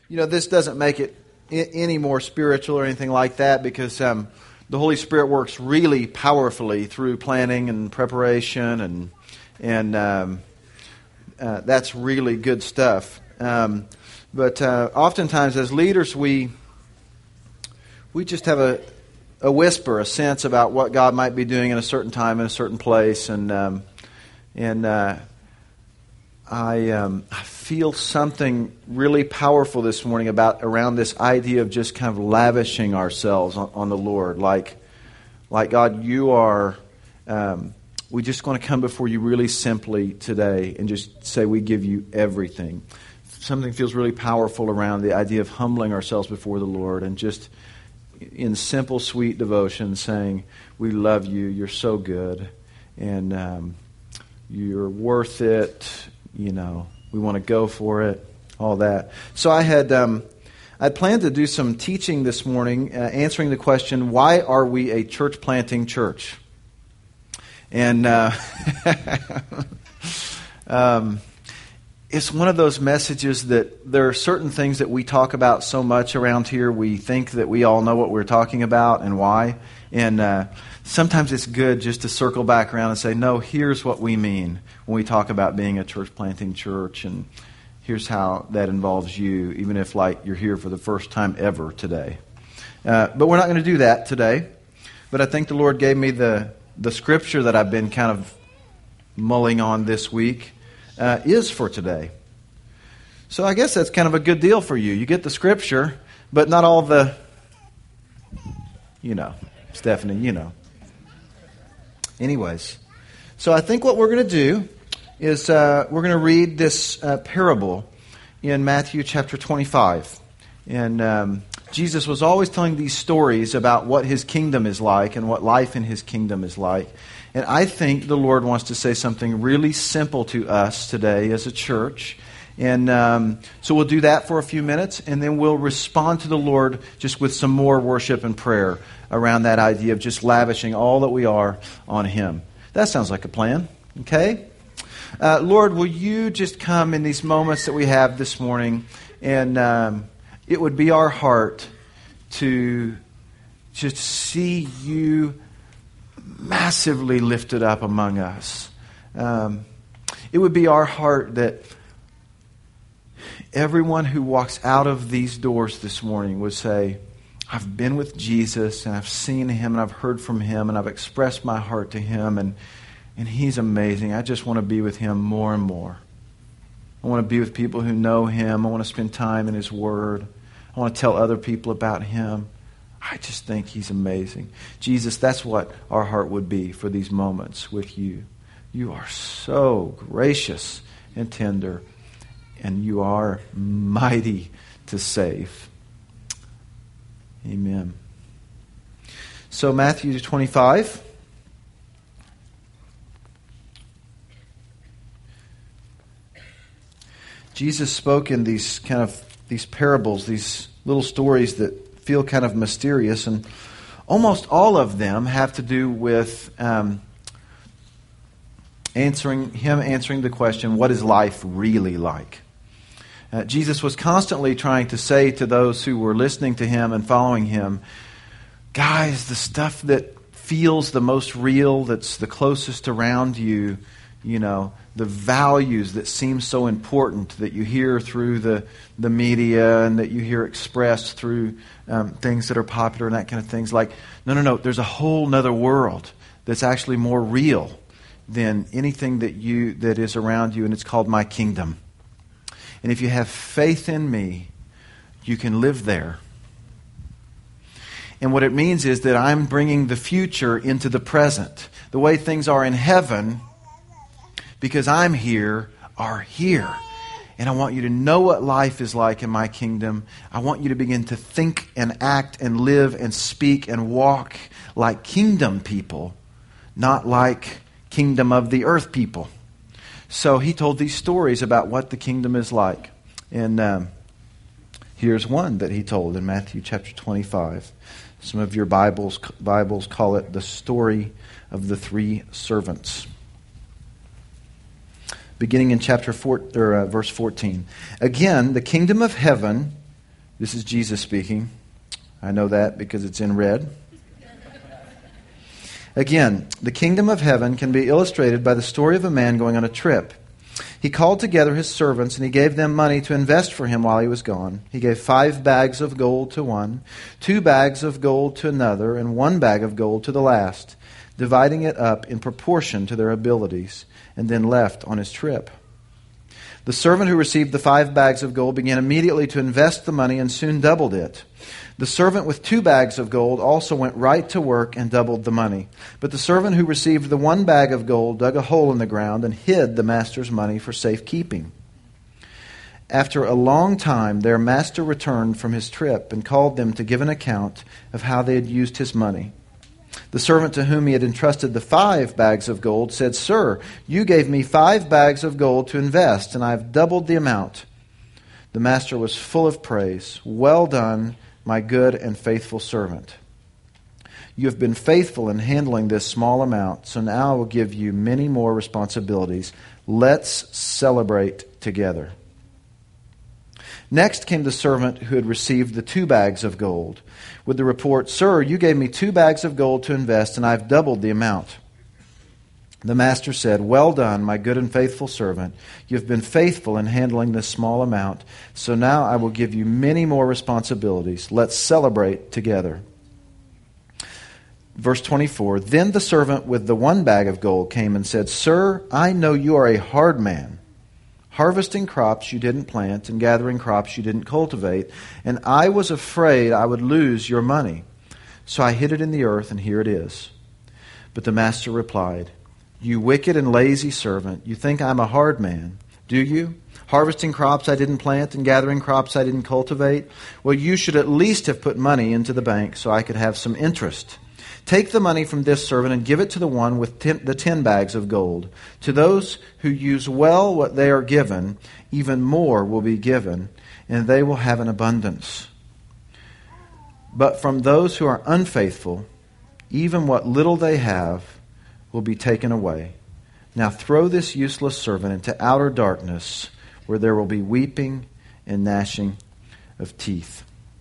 This doesn't make it any more spiritual or anything like that, because the Holy Spirit works really powerfully through planning and preparation, and that's really good stuff. But oftentimes as leaders, we just have a whisper, a sense about what God might be doing in a certain time, in a certain place, and I feel something really powerful this morning around this idea of just kind of lavishing ourselves on the Lord. Like God, you are, we just want to come before you really simply today and just say we give you everything. Something feels really powerful around the idea of humbling ourselves before the Lord and just in simple, sweet devotion saying, we love you, you're so good, and you're worth it. We want to go for it, all that. So I'd planned to do some teaching this morning, answering the question, why are we a church planting church? And it's one of those messages that there are certain things that we talk about so much around here, we think that we all know what we're talking about and why. And sometimes it's good just to circle back around and say, no, here's what we mean when we talk about being a church planting church, and here's how that involves you, even if you're here for the first time ever today. But we're not going to do that today. But I think the Lord gave me the scripture that I've been kind of mulling on this week is for today. So I guess that's kind of a good deal for you. You get the scripture, but not all the, Stephanie, Anyways, so I think what we're going to do is we're going to read this parable in Matthew chapter 25. And Jesus was always telling these stories about what his kingdom is like and what life in his kingdom is like. And I think the Lord wants to say something really simple to us today as a church. And so we'll do that for a few minutes, and then we'll respond to the Lord just with some more worship and prayer around that idea of just lavishing all that we are on him. That sounds like a plan, okay? Lord, will you just come in these moments that we have this morning, and it would be our heart to just see you massively lifted up among us. It would be our heart that everyone who walks out of these doors this morning would say, I've been with Jesus, and I've seen him, and I've heard from him, and I've expressed my heart to him, and he's amazing. I just want to be with him more and more. I want to be with people who know him. I want to spend time in his word. I want to tell other people about him. I just think he's amazing. Jesus, that's what our heart would be for these moments with you. You are so gracious and tender, and you are mighty to save. Amen. So Matthew 25. Jesus spoke in these parables, these little stories that feel kind of mysterious, and almost all of them have to do with answering the question, what is life really like? Jesus was constantly trying to say to those who were listening to him and following him, guys, the stuff that feels the most real, that's the closest around you, the values that seem so important that you hear through the media and that you hear expressed through things that are popular and that kind of things. Like, no, there's a whole nother world that's actually more real than anything that is around you, and it's called my kingdom. And if you have faith in me, you can live there. And what it means is that I'm bringing the future into the present. The way things are in heaven, because I'm here, are here. And I want you to know what life is like in my kingdom. I want you to begin to think and act and live and speak and walk like kingdom people, not like kingdom of the earth people. So he told these stories about what the kingdom is like. And here's one that he told in Matthew chapter 25. Some of your Bibles call it the story of the three servants. Beginning in verse 14. Again, the kingdom of heaven This is Jesus speaking. I know that because it's in red. Again, the kingdom of heaven can be illustrated by the story of a man going on a trip. He called together his servants, and he gave them money to invest for him while he was gone. He gave 5 bags of gold to one, 2 bags of gold to another, and 1 bag of gold to the last, dividing it up in proportion to their abilities, and then left on his trip. The servant who received the 5 bags of gold began immediately to invest the money and soon doubled it. The servant with 2 bags of gold also went right to work and doubled the money. But the servant who received the 1 bag of gold dug a hole in the ground and hid the master's money for safekeeping. After a long time, their master returned from his trip and called them to give an account of how they had used his money. The servant to whom he had entrusted the 5 bags of gold said, "Sir, you gave me 5 bags of gold to invest, and I have doubled the amount." The master was full of praise. "Well done, my good and faithful servant. You have been faithful in handling this small amount, so now I will give you many more responsibilities. Let's celebrate together." Next came the servant who had received the 2 bags of gold, with the report, "Sir, you gave me 2 bags of gold to invest, and I have doubled the amount." The master said, "Well done, my good and faithful servant. You have been faithful in handling this small amount, so now I will give you many more responsibilities. Let's celebrate together." Verse 24, Then the servant with the 1 bag of gold came and said, "Sir, I know you are a hard man, harvesting crops you didn't plant and gathering crops you didn't cultivate, and I was afraid I would lose your money. So I hid it in the earth, and here it is." But the master replied, "You wicked and lazy servant, you think I'm a hard man, do you? Harvesting crops I didn't plant and gathering crops I didn't cultivate? Well, you should at least have put money into the bank so I could have some interest. Take the money from this servant and give it to the one with the 10 bags of gold. To those who use well what they are given, even more will be given, and they will have an abundance. But from those who are unfaithful, even what little they have will be taken away. Now throw this useless servant into outer darkness, where there will be weeping and gnashing of teeth."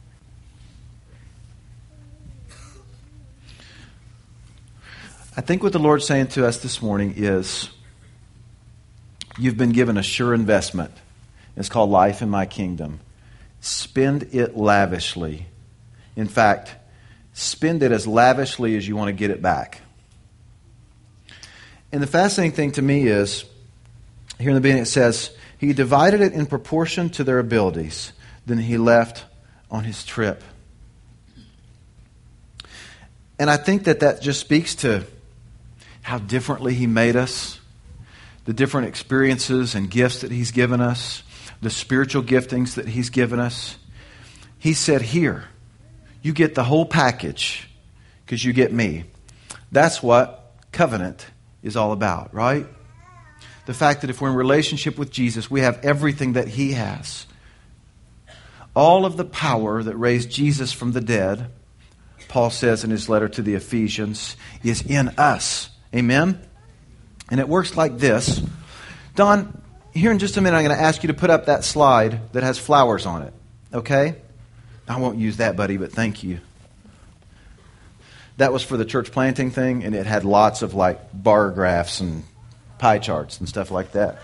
I think what the Lord's saying to us this morning is, you've been given a sure investment. It's called life in my kingdom. Spend it lavishly. In fact, spend it as lavishly as you want to get it back. And the fascinating thing to me is, here in the beginning it says, he divided it in proportion to their abilities. Then he left on his trip. And I think that just speaks to how differently he made us, the different experiences and gifts that he's given us, the spiritual giftings that he's given us. He said, "Here, you get the whole package because you get me." That's what covenant is all about, right? The fact that if we're in relationship with Jesus, we have everything that he has. All of the power that raised Jesus from the dead, Paul says in his letter to the Ephesians, is in us. Amen? And it works like this. Don, here in just a minute I'm going to ask you to put up that slide that has flowers on it. Okay? I won't use that, buddy, but thank you. That was for the church planting thing, and it had lots of like bar graphs and pie charts and stuff like that.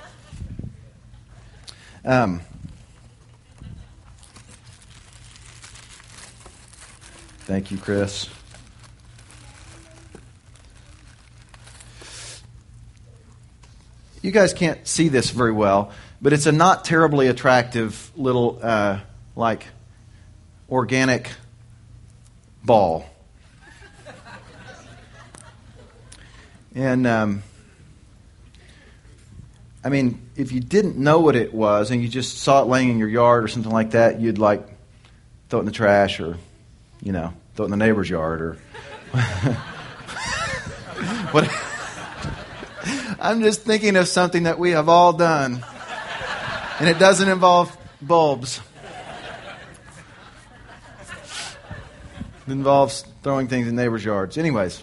Thank you, Chris. You guys can't see this very well, but it's a not terribly attractive little, like, organic ball. And, I mean, if you didn't know what it was and you just saw it laying in your yard or something like that, you'd, like, throw it in the trash or, you know, throw it in the neighbor's yard or... what? I'm just thinking of something that we have all done. And it doesn't involve bulbs. It involves throwing things in neighbors' yards. Anyways.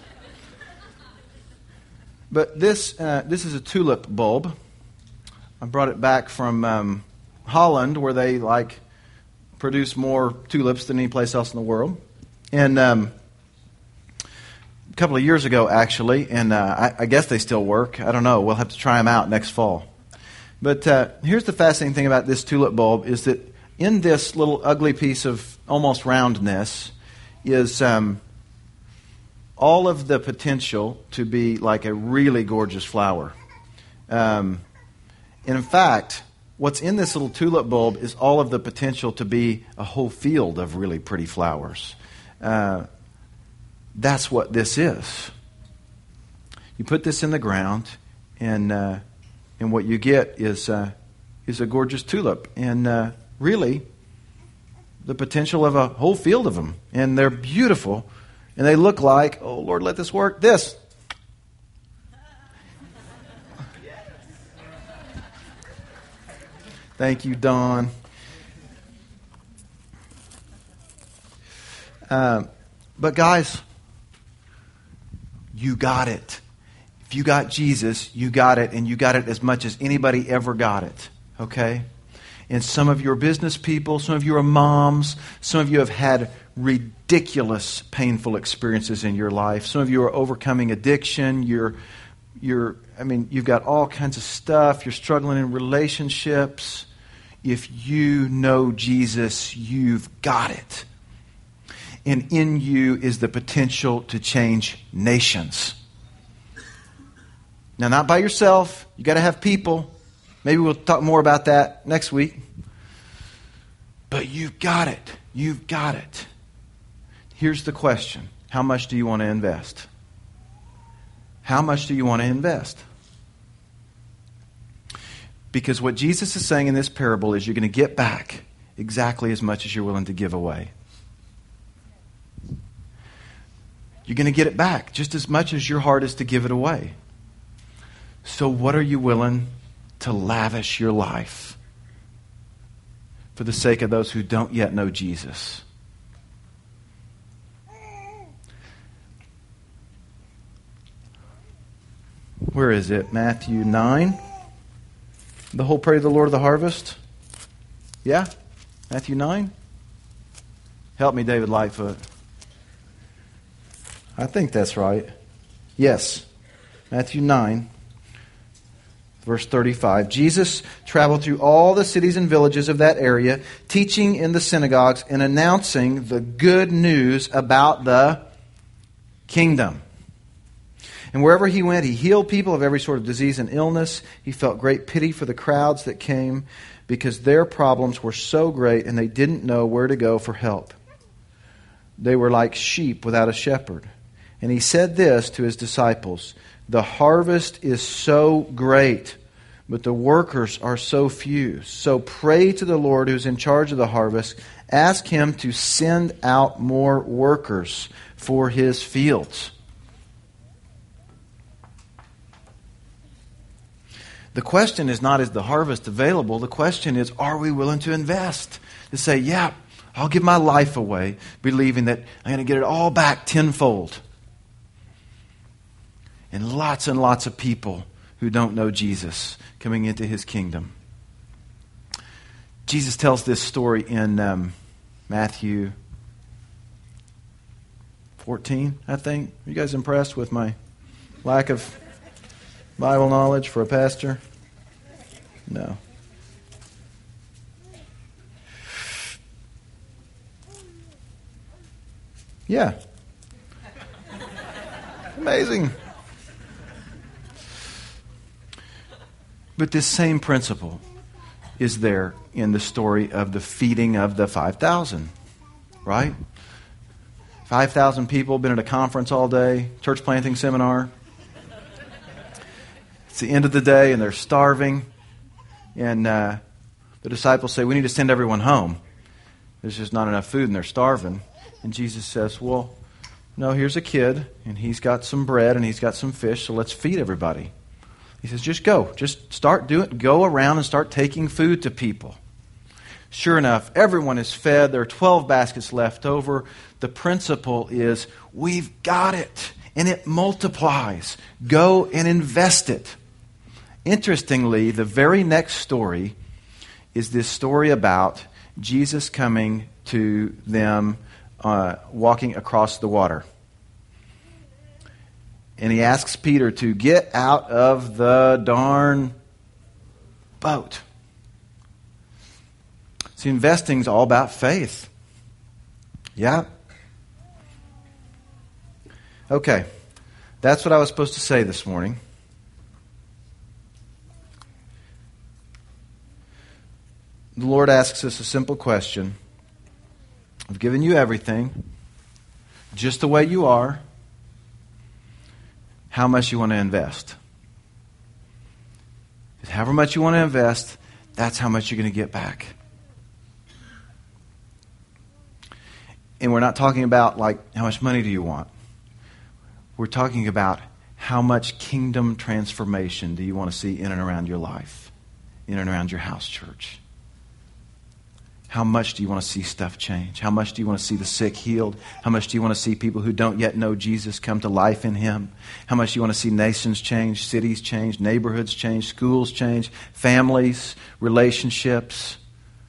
But this is a tulip bulb. I brought it back from Holland, where they like produce more tulips than any place else in the world. And a couple of years ago, actually, and I guess they still work. I don't know. We'll have to try them out next fall. But here's the fascinating thing about this tulip bulb is that in this little ugly piece of almost roundness is all of the potential to be like a really gorgeous flower. And in fact, what's in this little tulip bulb is all of the potential to be a whole field of really pretty flowers. That's what this is. You put this in the ground, and what you get is a gorgeous tulip, and really the potential of a whole field of them. And they're beautiful, and they look like, oh Lord, let this work. This. Thank you, Don. But guys, you got it. If you got Jesus, you got it, and you got it as much as anybody ever got it. Okay? And some of you are business people, some of you are moms, some of you have had ridiculous, painful experiences in your life. Some of you are overcoming addiction. You've got all kinds of stuff. You're struggling in relationships. If you know Jesus, you've got it. And in you is the potential to change nations. Now, not by yourself. You got to have people. Maybe we'll talk more about that next week. But you've got it. You've got it. Here's the question. How much do you want to invest? How much do you want to invest? Because what Jesus is saying in this parable is you're going to get back exactly as much as you're willing to give away. You're going to get it back just as much as your heart is to give it away. So what are you willing to lavish your life for the sake of those who don't yet know Jesus? Where is it? Matthew 9. The whole prayer of the Lord of the harvest. Yeah? Matthew 9? Help me, David Lightfoot. I think that's right. Yes. Matthew 9, verse 35. Jesus traveled through all the cities and villages of that area, teaching in the synagogues and announcing the good news about the kingdom. And wherever he went, he healed people of every sort of disease and illness. He felt great pity for the crowds that came because their problems were so great and they didn't know where to go for help. They were like sheep without a shepherd. And he said this to his disciples, "The harvest is so great, but the workers are so few. So pray to the Lord who's in charge of the harvest. Ask him to send out more workers for his fields." The question is not, is the harvest available? The question is, are we willing to invest? To say, yeah, I'll give my life away, believing that I'm going to get it all back tenfold. And lots of people who don't know Jesus coming into his kingdom. Jesus tells this story in Matthew 14, I think. Are you guys impressed with my lack of Bible knowledge for a pastor? No. Yeah. Amazing. But this same principle is there in the story of the feeding of the 5,000, right? 5,000 people, been at a conference all day, church planting seminar. It's the end of the day and they're starving. And the disciples say, we need to send everyone home. There's just not enough food and they're starving. And Jesus says, well, no, here's a kid and he's got some bread and he's got some fish, so let's feed everybody. He says, just go. Just start doing it. Go around and start taking food to people. Sure enough, everyone is fed. There are 12 baskets left over. The principle is, we've got it. And it multiplies. Go and invest it. Interestingly, the very next story is this story about Jesus coming to them walking across the water. And he asks Peter to get out of the darn boat. See, investing's all about faith. Yeah? Okay. That's what I was supposed to say this morning. The Lord asks us a simple question. I've given you everything, just the way you are. How much you want to invest? However much you want to invest, that's how much you're going to get back. And we're not talking about like how much money do you want. We're talking about how much kingdom transformation do you want to see in and around your life, in and around your house church. How much do you want to see stuff change? How much do you want to see the sick healed? How much do you want to see people who don't yet know Jesus come to life in Him? How much do you want to see nations change, cities change, neighborhoods change, schools change, families, relationships?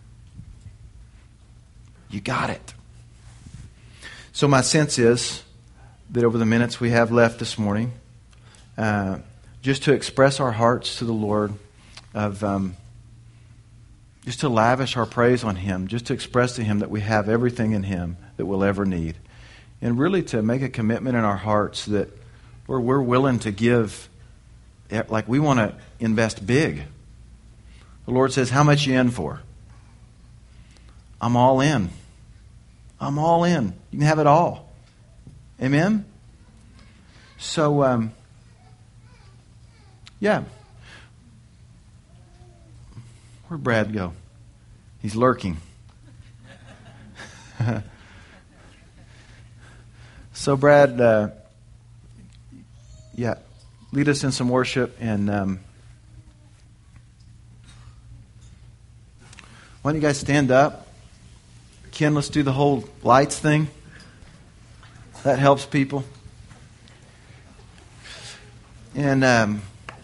You got it. So my sense is that over the minutes we have left this morning, just to express our hearts to the Lord of... just to lavish our praise on Him, just to express to Him that we have everything in Him that we'll ever need. And really to make a commitment in our hearts that we're willing to give, like we want to invest big. The Lord says, how much you in for? I'm all in. I'm all in. You can have it all. Amen? So, yeah. Where'd Brad go? He's lurking. So Brad, lead us in some worship. And why don't you guys stand up? Ken, let's do the whole lights thing. That helps people. And...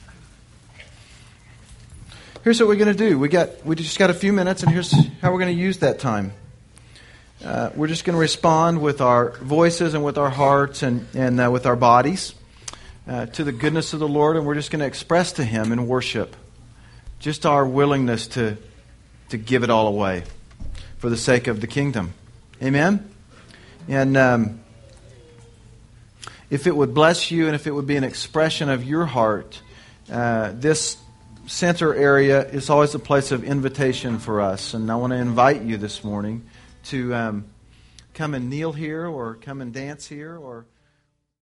here's what we're going to do. We just got a few minutes, and here's how we're going to use that time. We're just going to respond with our voices and with our hearts and with our bodies to the goodness of the Lord, and we're just going to express to Him in worship just our willingness to give it all away for the sake of the kingdom. Amen? And if it would bless you and if it would be an expression of your heart, this center area is always a place of invitation for us, and I want to invite you this morning to come and kneel here or come and dance here or